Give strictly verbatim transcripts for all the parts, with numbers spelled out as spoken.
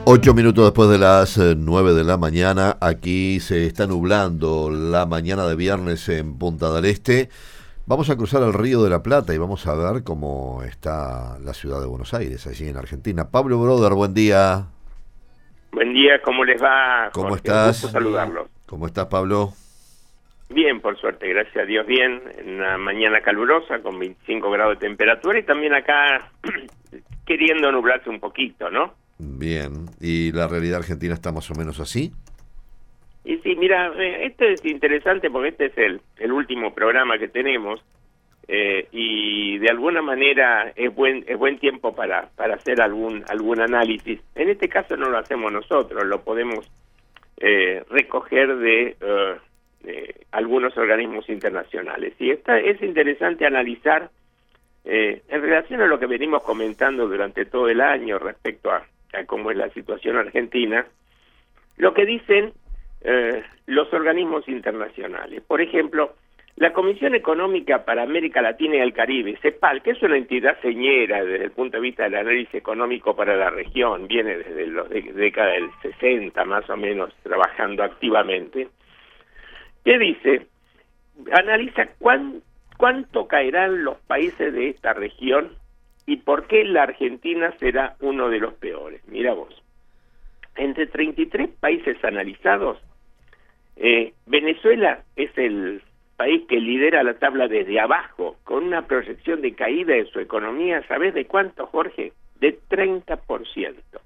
Ocho minutos después de las eh, nueve de la mañana, aquí se está nublando la mañana de viernes en Punta del Este. Vamos a cruzar el Río de la Plata y vamos a ver cómo está la ciudad de Buenos Aires, allí en Argentina. Pablo Broder, buen día. Buen día, ¿cómo les va? ¿Cómo Jorge? estás? Un gusto saludarlos. ¿Cómo estás, Pablo? Bien, por suerte, gracias a Dios, bien. En una mañana calurosa con veinticinco grados de temperatura y también acá queriendo nublarse un poquito, ¿no? Bien, ¿y la realidad argentina está más o menos así? Y sí, mira, eh, este es interesante porque este es el, el último programa que tenemos eh, y de alguna manera es buen es buen tiempo para para hacer algún algún análisis. En este caso no lo hacemos nosotros, lo podemos eh, recoger de, uh, de algunos organismos internacionales. Y esta, es interesante analizar eh, en relación a lo que venimos comentando durante todo el año respecto a cómo es la situación argentina, lo que dicen eh, los organismos internacionales. Por ejemplo, la Comisión Económica para América Latina y el Caribe, CEPAL, que es una entidad señera desde el punto de vista del análisis económico para la región, viene desde la de, década del sesenta más o menos trabajando activamente, que dice, analiza cuán, cuánto caerán los países de esta región y por qué la Argentina será uno de los peores. Mira vos, entre treinta y tres países analizados, eh, Venezuela es el país que lidera la tabla desde abajo, con una proyección de caída de su economía, ¿sabés de cuánto, Jorge? De treinta por ciento.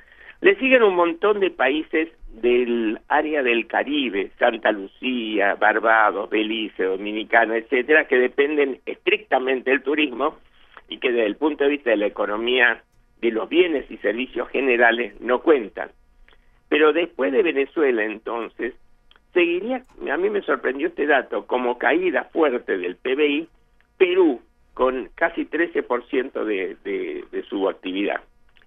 Le siguen un montón de países del área del Caribe, Santa Lucía, Barbados, Belice, Dominicana, etcétera, que dependen estrictamente del turismo, y que desde el punto de vista de la economía de los bienes y servicios generales no cuentan. Pero después de Venezuela, entonces, seguiría, a mí me sorprendió este dato, como caída fuerte del P B I, Perú, con casi trece por ciento de, de, de su actividad.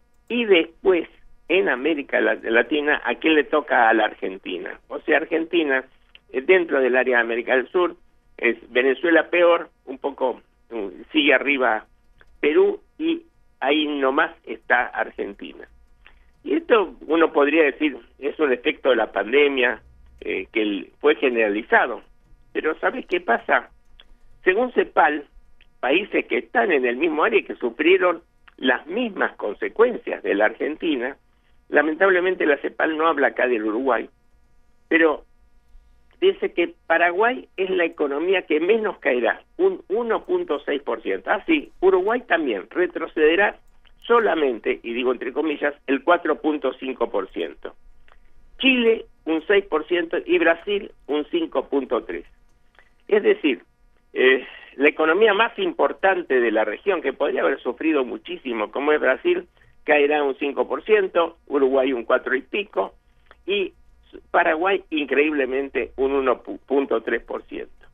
Y después, en América Latina, ¿a qué le toca a la Argentina? O sea, Argentina, dentro del área de América del Sur, es Venezuela peor, un poco, sigue arriba Perú y ahí nomás está Argentina. Y esto uno podría decir es un efecto de la pandemia eh, que fue generalizado. Pero ¿sabes qué pasa? Según CEPAL, países que están en el mismo área y que sufrieron las mismas consecuencias de la Argentina, lamentablemente la CEPAL no habla acá del Uruguay, pero dice que Paraguay es la economía que menos caerá, un uno punto seis por ciento. Así, ah, Uruguay también retrocederá solamente, y digo entre comillas, el cuatro punto cinco por ciento. Chile, un seis por ciento, y Brasil, un cinco punto tres por ciento. Es decir, eh, la economía más importante de la región, que podría haber sufrido muchísimo, como es Brasil, caerá un cinco por ciento, Uruguay un cuatro y pico, y Paraguay, increíblemente, un uno punto tres por ciento.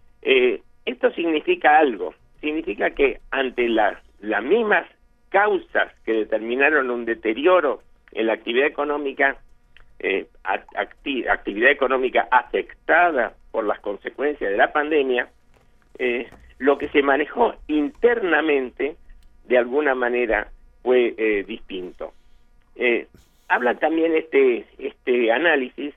Eh, esto significa algo. Significa que ante la, las mismas causas que determinaron un deterioro en la actividad económica, eh, acti actividad económica afectada por las consecuencias de la pandemia, eh, lo que se manejó internamente, de alguna manera, fue eh, distinto. Eh, Habla también este este análisis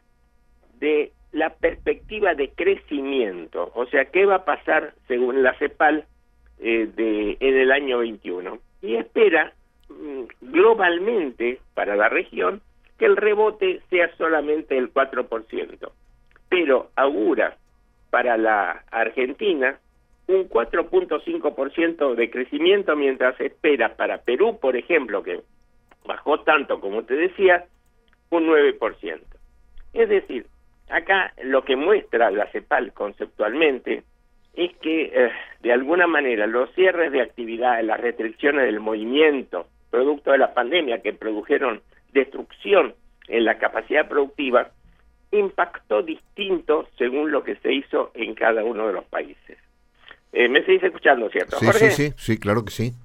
de la perspectiva de crecimiento, o sea, qué va a pasar según la CEPAL eh, de en el año veintiuno. Y espera mm, globalmente para la región que el rebote sea solamente el cuatro por ciento, pero augura para la Argentina un cuatro punto cinco por ciento de crecimiento, mientras espera para Perú, por ejemplo, que bajó tanto como te decía, un nueve por ciento. Es decir, acá lo que muestra la CEPAL conceptualmente es que eh, de alguna manera los cierres de actividad, las restricciones del movimiento producto de la pandemia que produjeron destrucción en la capacidad productiva, impactó distinto según lo que se hizo en cada uno de los países. Eh, ¿Me seguís escuchando, cierto, sí, Jorge? Sí, sí, sí, claro que sí.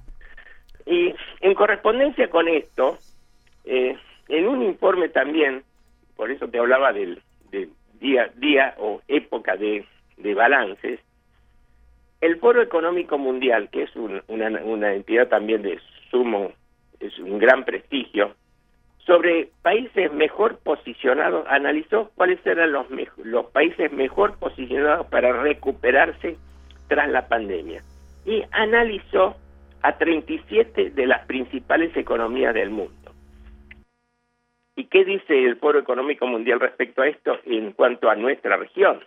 Y en correspondencia con esto, eh, en un informe también, por eso te hablaba del, del día día o época de, de balances, el Foro Económico Mundial, que es un, una, una entidad también de sumo, es un gran prestigio, sobre países mejor posicionados, analizó cuáles eran los, los países mejor posicionados para recuperarse tras la pandemia. Y analizó a treinta y siete de las principales economías del mundo. ¿Y qué dice el Foro Económico Mundial respecto a esto en cuanto a nuestra región?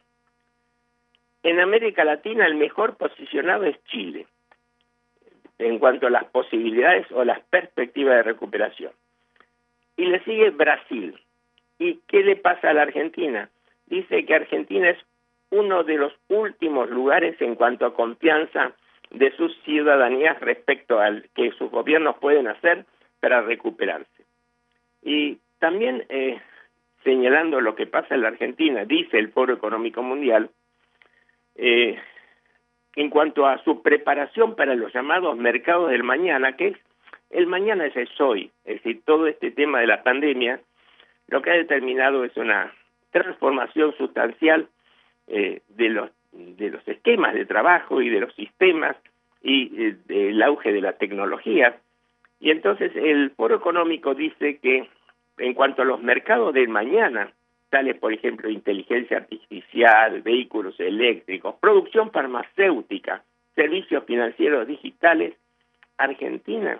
En América Latina el mejor posicionado es Chile, en cuanto a las posibilidades o las perspectivas de recuperación. Y le sigue Brasil. ¿Y qué le pasa a la Argentina? Dice que Argentina es uno de los últimos lugares en cuanto a confianza de sus ciudadanías respecto al que sus gobiernos pueden hacer para recuperarse. Y también eh, señalando lo que pasa en la Argentina, dice el Foro Económico Mundial, eh, en cuanto a su preparación para los llamados mercados del mañana, que es el mañana es el hoy, es decir, todo este tema de la pandemia, lo que ha determinado es una transformación sustancial eh, de los de los esquemas de trabajo y de los sistemas y eh, del auge de la tecnología. Y entonces el Foro Económico dice que en cuanto a los mercados del mañana, tales por ejemplo inteligencia artificial, vehículos eléctricos, producción farmacéutica, servicios financieros digitales, Argentina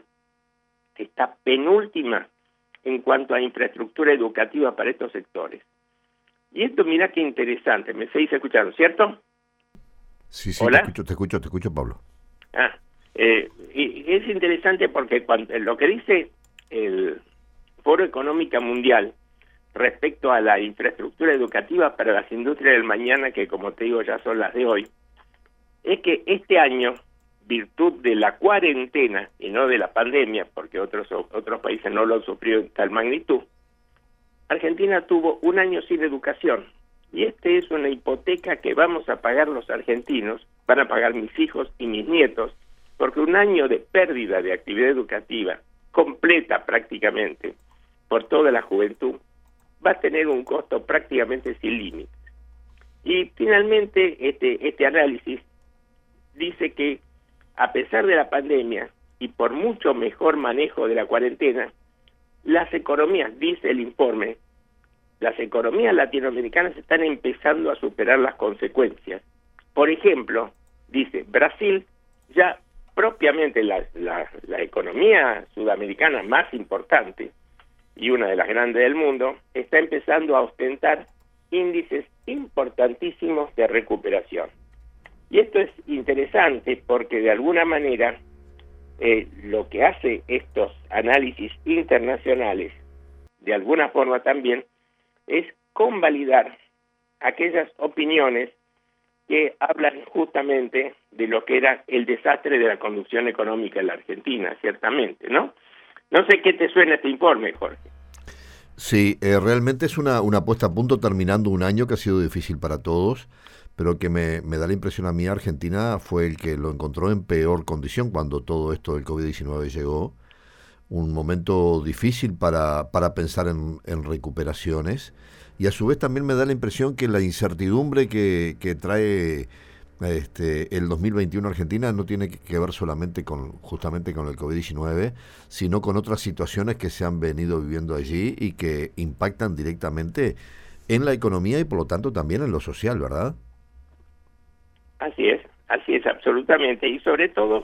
está penúltima en cuanto a infraestructura educativa para estos sectores. Y esto, mira qué interesante, me seguís escuchando, ¿cierto? Sí, sí, ¿Hola? te escucho, te escucho, te escucho, Pablo. Ah, eh, y es interesante porque cuando, lo que dice el Foro Económico Mundial respecto a la infraestructura educativa para las industrias del mañana, que como te digo ya son las de hoy, es que este año, virtud de la cuarentena y no de la pandemia, porque otros otros países no lo han sufrido en tal magnitud, Argentina tuvo un año sin educación. Y este es una hipoteca que vamos a pagar los argentinos, van a pagar mis hijos y mis nietos, porque un año de pérdida de actividad educativa, completa prácticamente, por toda la juventud, va a tener un costo prácticamente sin límites. Y finalmente este, este análisis dice que a pesar de la pandemia y por mucho mejor manejo de la cuarentena, las economías, dice el informe, las economías latinoamericanas están empezando a superar las consecuencias. Por ejemplo, dice, Brasil ya propiamente la, la, la economía sudamericana más importante y una de las grandes del mundo, está empezando a ostentar índices importantísimos de recuperación. Y esto es interesante porque de alguna manera eh, lo que hace estos análisis internacionales, de alguna forma también, es convalidar aquellas opiniones que hablan justamente de lo que era el desastre de la conducción económica en la Argentina, ciertamente, ¿no? No sé qué te suena este informe, Jorge. Sí, eh, realmente es una, una puesta a punto terminando un año que ha sido difícil para todos, pero que me, me da la impresión a mí, Argentina fue el que lo encontró en peor condición cuando todo esto del COVID diecinueve llegó. Un momento difícil para, para pensar en, en recuperaciones, y a su vez también me da la impresión que la incertidumbre que, que trae este, el dos mil veintiuno Argentina no tiene que ver solamente con justamente con el COVID diecinueve, sino con otras situaciones que se han venido viviendo allí y que impactan directamente en la economía y por lo tanto también en lo social, ¿verdad? Así es, así es, absolutamente, y sobre todo,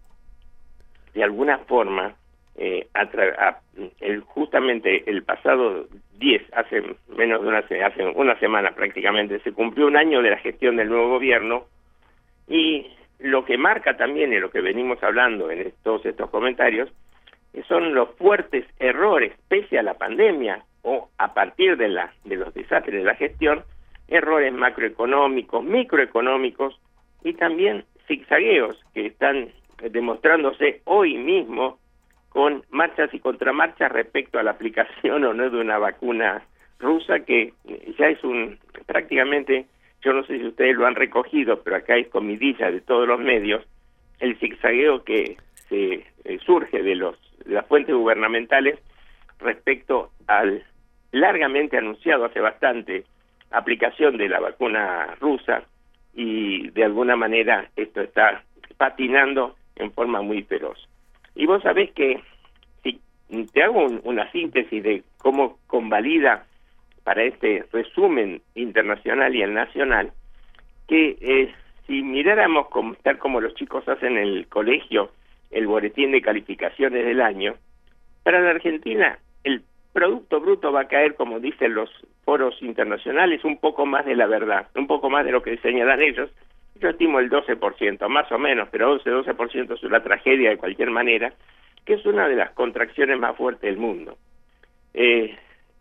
de alguna forma, eh, a a, el, justamente el pasado diez, hace menos de una, hace una semana prácticamente, se cumplió un año de la gestión del nuevo gobierno, y lo que marca también, y lo que venimos hablando en todos estos comentarios, son los fuertes errores, pese a la pandemia, o a partir de, la, de los desastres de la gestión, errores macroeconómicos, microeconómicos, y también zigzagueos que están demostrándose hoy mismo con marchas y contramarchas respecto a la aplicación o no de una vacuna rusa, que ya es un prácticamente, yo no sé si ustedes lo han recogido, pero acá hay comidilla de todos los medios, el zigzagueo que se eh, surge de los de las fuentes gubernamentales respecto al largamente anunciado hace bastante aplicación de la vacuna rusa, y de alguna manera esto está patinando en forma muy feroz. Y vos sabés que si te hago un, una síntesis de cómo convalida para este resumen internacional y el nacional, que eh, si miráramos como, tal como los chicos hacen en el colegio, el boletín de calificaciones del año, para la Argentina el Producto Bruto va a caer, como dicen los foros internacionales, un poco más de la verdad, un poco más de lo que señalan ellos. Yo estimo el doce por ciento, más o menos, pero once, doce por ciento es una tragedia de cualquier manera, que es una de las contracciones más fuertes del mundo. Eh,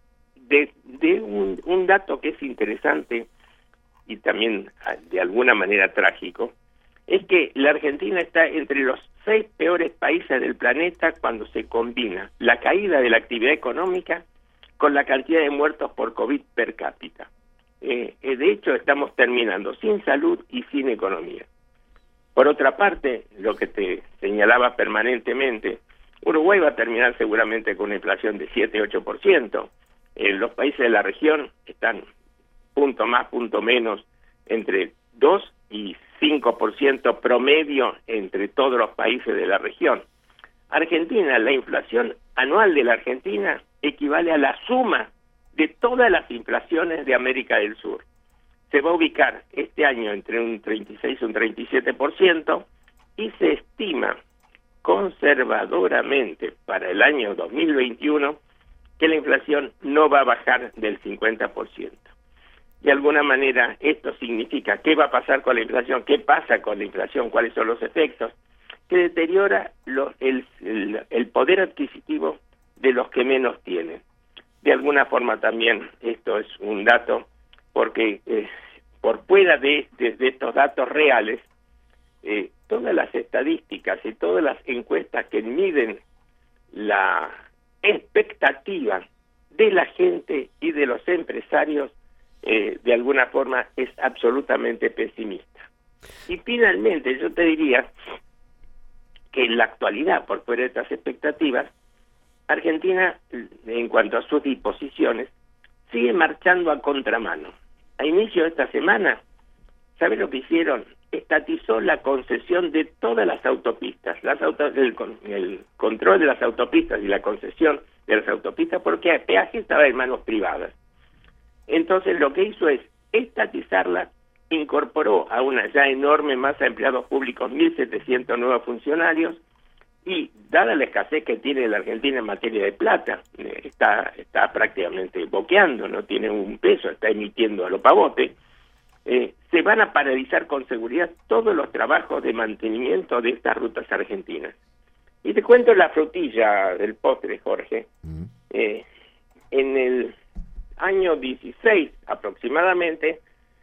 de de un, un dato que es interesante y también de alguna manera trágico, es que la Argentina está entre los seis peores países del planeta cuando se combina la caída de la actividad económica con la cantidad de muertos por COVID per cápita. Eh, eh, de hecho, estamos terminando sin salud y sin economía. Por otra parte, lo que te señalaba permanentemente, Uruguay va a terminar seguramente con una inflación de siete ocho por ciento. Eh, los países de la región están punto más, punto menos, entre dos y cinco por ciento promedio entre todos los países de la región. Argentina, la inflación anual de la Argentina equivale a la suma de todas las inflaciones de América del Sur. Se va a ubicar este año entre un treinta y seis y un treinta y siete por ciento y se estima conservadoramente para el año dos mil veintiuno que la inflación no va a bajar del cincuenta por ciento. De alguna manera, esto significa qué va a pasar con la inflación, qué pasa con la inflación, cuáles son los efectos, que deteriora lo, el, el, el poder adquisitivo de los que menos tienen. De alguna forma también esto es un dato, porque eh, por fuera de, de, de estos datos reales, eh, todas las estadísticas y todas las encuestas que miden la expectativa de la gente y de los empresarios, eh, de alguna forma es absolutamente pesimista. Y finalmente yo te diría que en la actualidad, por fuera de estas expectativas, Argentina, en cuanto a sus disposiciones, sigue marchando a contramano. A inicio de esta semana, ¿sabes lo que hicieron? Estatizó la concesión de todas las autopistas, las auto, el, el control de las autopistas y la concesión de las autopistas, porque el peaje estaba en manos privadas. Entonces lo que hizo es estatizarla, incorporó a una ya enorme masa de empleados públicos mil setecientos nuevos funcionarios, y dada la escasez que tiene la Argentina en materia de plata, eh, está está prácticamente boqueando, no tiene un peso, está emitiendo a lo pavote, eh, se van a paralizar con seguridad todos los trabajos de mantenimiento de estas rutas argentinas. Y te cuento la frutilla del postre, Jorge. Mm. Eh, en el año dieciséis aproximadamente,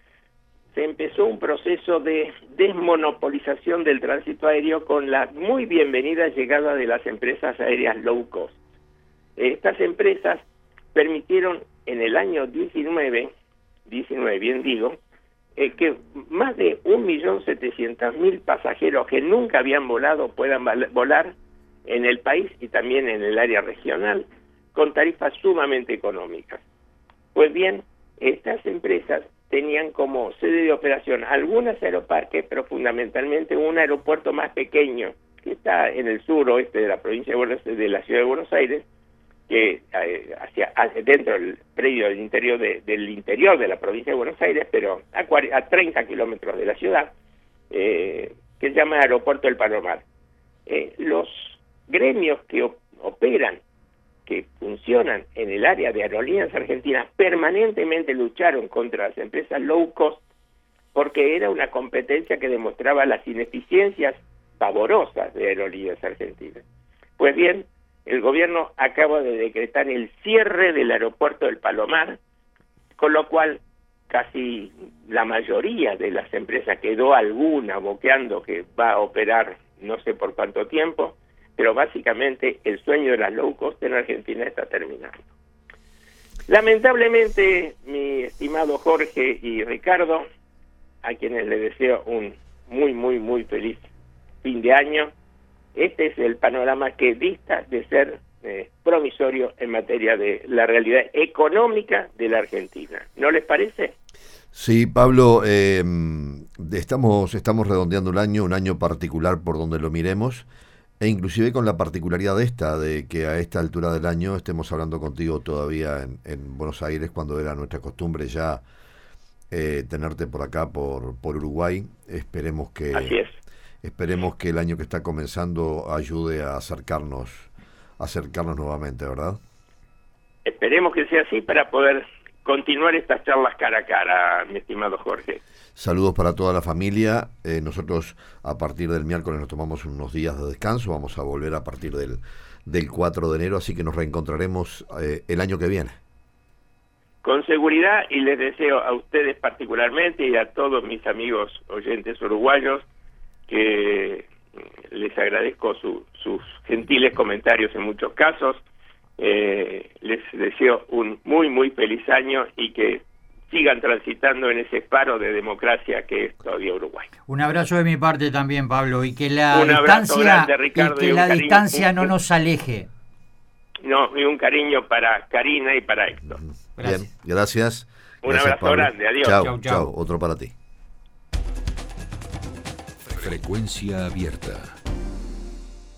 se empezó un proceso de desmonopolización del tránsito aéreo con la muy bienvenida llegada de las empresas aéreas low cost. Estas empresas permitieron en el año diecinueve, diecinueve bien digo, eh, que más de un millón setecientos mil pasajeros que nunca habían volado puedan volar en el país y también en el área regional con tarifas sumamente económicas. Pues bien, estas empresas tenían como sede de operación algunos aeroparques, pero fundamentalmente un aeropuerto más pequeño que está en el suroeste de la provincia de Buenos Aires, de la ciudad de Buenos Aires, que eh, hacia, hacia dentro del predio del interior de, del interior de la provincia de Buenos Aires, pero a, cuarenta, a treinta kilómetros de la ciudad, eh, que se llama Aeropuerto del Palomar. Eh, los gremios que op- operan que funcionan en el área de aerolíneas argentinas permanentemente lucharon contra las empresas low cost porque era una competencia que demostraba las ineficiencias pavorosas de aerolíneas argentinas. Pues bien, el gobierno acaba de decretar el cierre del aeropuerto del Palomar, con lo cual casi la mayoría de las empresas, quedó alguna boqueando que va a operar no sé por cuánto tiempo, pero básicamente el sueño de las low cost en Argentina está terminando. Lamentablemente, mi estimado Jorge y Ricardo, a quienes les deseo un muy, muy, muy feliz fin de año, este es el panorama que dista de ser eh, promisorio en materia de la realidad económica de la Argentina. ¿No les parece? Sí, Pablo, eh, estamos, estamos redondeando un año, un año particular por donde lo miremos. E inclusive con la particularidad esta, de que a esta altura del año estemos hablando contigo todavía en, en Buenos Aires, cuando era nuestra costumbre ya eh, tenerte por acá, por, por Uruguay. Esperemos que, Así es. esperemos que el año que está comenzando ayude a acercarnos, a acercarnos nuevamente, ¿verdad? Esperemos que sea así para poder continuar estas charlas cara a cara, mi estimado Jorge. Saludos para toda la familia. Eh, nosotros a partir del miércoles nos tomamos unos días de descanso. Vamos a volver a partir del, del cuatro de enero, así que nos reencontraremos eh, el año que viene. Con seguridad, y les deseo a ustedes particularmente y a todos mis amigos oyentes uruguayos que les agradezco su, sus gentiles comentarios en muchos casos. Eh, les deseo un muy, muy feliz año y que sigan transitando en ese faro de democracia que es todavía Uruguay. Un abrazo de mi parte también, Pablo, y que la un distancia, grande, Ricardo, y que y la cariño, distancia un, no nos aleje. No, y un cariño para Karina y para Héctor. Gracias. Bien, gracias. Un gracias, abrazo Pablo. grande, adiós. Chau, chau, chau, otro para ti. Frecuencia abierta.